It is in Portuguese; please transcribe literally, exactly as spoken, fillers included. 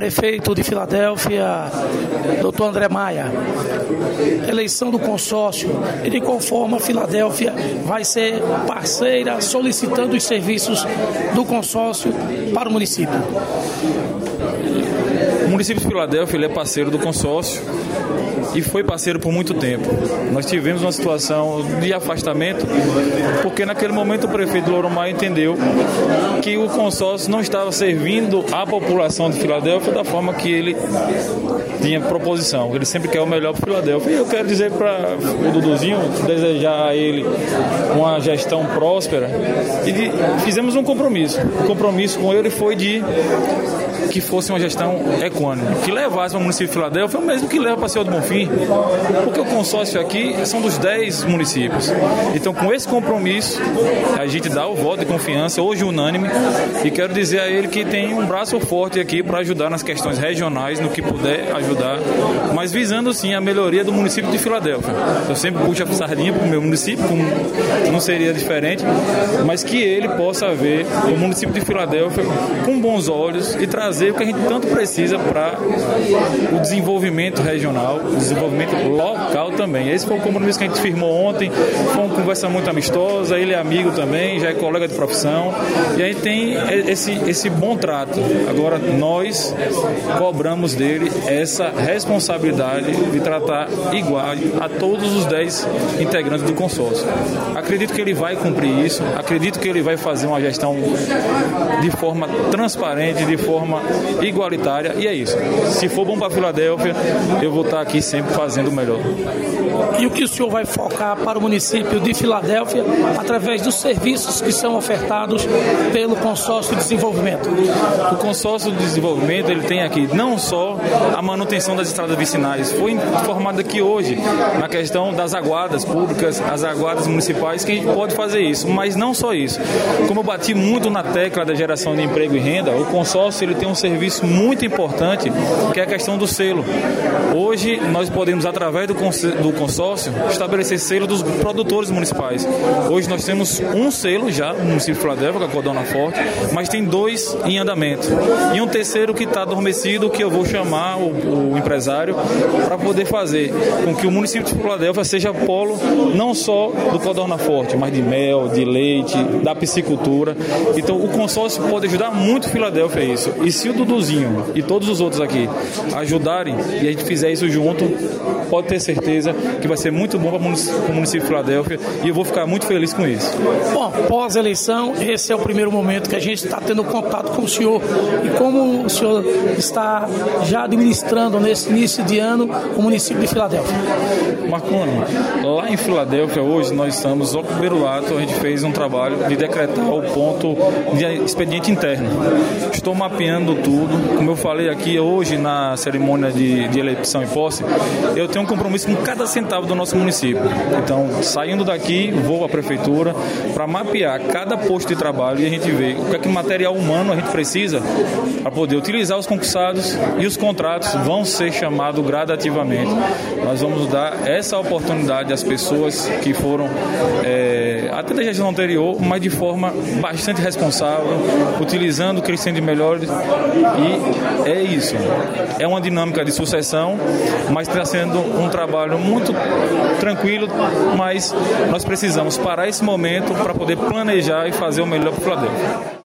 Prefeito de Filadélfia, doutor André Maia, eleição do consórcio e de qual forma a Filadélfia vai ser parceira solicitando os serviços do consórcio para o município. O município de Filadélfia ele é parceiro do consórcio e foi parceiro por muito tempo. Nós tivemos uma situação de afastamento, porque naquele momento o prefeito Louro Maia entendeu que o consórcio não estava servindo a população de Filadélfia da forma que ele tinha proposição. Ele sempre quer o melhor para Filadélfia. E eu quero dizer para o Duduzinho, desejar a ele uma gestão próspera, e de, fizemos um compromisso. O compromisso com ele foi de que fosse uma gestão equânime, que levasse para o município de Filadélfia o mesmo que leva para Senhor do Bonfim, porque o consórcio aqui são dos dez municípios. Então, com esse compromisso, a gente dá o voto de confiança, hoje unânime, e quero dizer a ele que tem um braço forte aqui para ajudar nas questões regionais, no que puder ajudar, mas visando sim a melhoria do município de Filadélfia. Eu sempre puxo a sardinha para o meu município, como não seria diferente, mas que ele possa ver o município de Filadélfia com bons olhos e trazer o que a gente tanto precisa para o desenvolvimento regional, o desenvolvimento local também. Esse foi o compromisso que a gente firmou ontem, foi uma conversa muito amistosa, ele é amigo também, já é colega de profissão, e a gente tem esse, esse bom trato. Agora nós cobramos dele essa responsabilidade de tratar igual a todos os dez integrantes do consórcio. Acredito que ele vai cumprir isso, acredito que ele vai fazer uma gestão de forma transparente, de forma igualitária, e é isso. Se for bom para Filadélfia, eu vou estar aqui sempre fazendo o melhor. E o que o senhor vai focar para o município de Filadélfia através dos serviços que são ofertados pelo Consórcio de Desenvolvimento? O Consórcio de Desenvolvimento ele tem aqui não só a manutenção das estradas vicinais, foi informado aqui hoje na questão das aguadas públicas, as aguadas municipais, que a gente pode fazer isso, mas não só isso. Como eu bati muito na tecla da geração de emprego e renda, o consórcio ele tem um serviço muito importante, que é a questão do selo. Hoje nós podemos, através do, cons- do consórcio, estabelecer selo dos produtores municipais. Hoje nós temos um selo já no município de Filadélfia, que é a Codona Forte, mas tem dois em andamento. E um terceiro que está adormecido, que eu vou chamar o, o empresário para poder fazer com que o município de Filadélfia seja polo não só do Codona Forte, mas de mel, de leite, da piscicultura. Então o consórcio pode ajudar muito Filadélfia a isso. E se o Duduzinho e todos os outros aqui ajudarem e a gente fizer isso junto, pode ter certeza que vai ser muito bom para o município de Filadélfia, e eu vou ficar muito feliz com isso. Bom, pós-eleição, esse é o primeiro momento que a gente está tendo contato com o senhor, e como o senhor está já administrando nesse início de ano o município de Filadélfia. Marconi, lá em Filadélfia hoje nós estamos, ao primeiro ato, a gente fez um trabalho de decretar o ponto de expediente interno. Estou mapeando tudo, como eu falei aqui hoje na cerimônia de, de eleição e posse, eu tenho um compromisso com cada centavo do nosso município. Então, saindo daqui, vou à prefeitura para mapear cada posto de trabalho e a gente vê o que é que material humano a gente precisa para poder utilizar os concursados, e os contratos vão ser chamados gradativamente. Nós vamos dar essa oportunidade às pessoas que foram é, até da gestão anterior, mas de forma bastante responsável, utilizando o que eles têm de melhor, e é isso. É uma dinâmica de sucessão, mas está sendo um trabalho muito tranquilo, mas nós precisamos parar esse momento para poder planejar e fazer o melhor para o Filadélfia.